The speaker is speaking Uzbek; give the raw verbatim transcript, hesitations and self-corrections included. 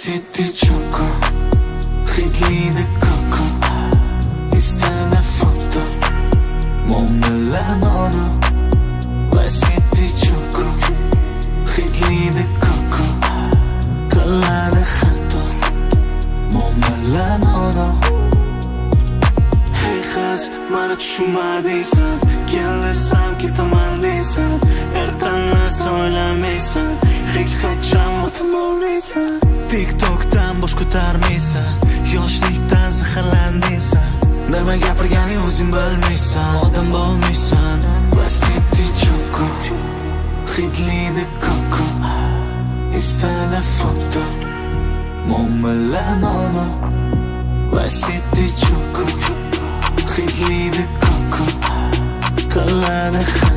City Choco, hidli Coco, istana foto, mon Milano. Vice City Choco, hidli Coco, qiladi xato, mon Milano. Hey qiz, mani tushunmadiysan, kelasam ketaman deysan, ertanni so'ylamaysan, hech qachon o'tmaysan. TikTokdan bosh ko'tarmaysan, yoshlikdan zaharlandiysan. Nima gapirganing o'zing bilmaysan, odam bo'lmaysan. City Choco, hidli Coco, istana foto, mon Milano. City Choco, hidli Coco, qiladi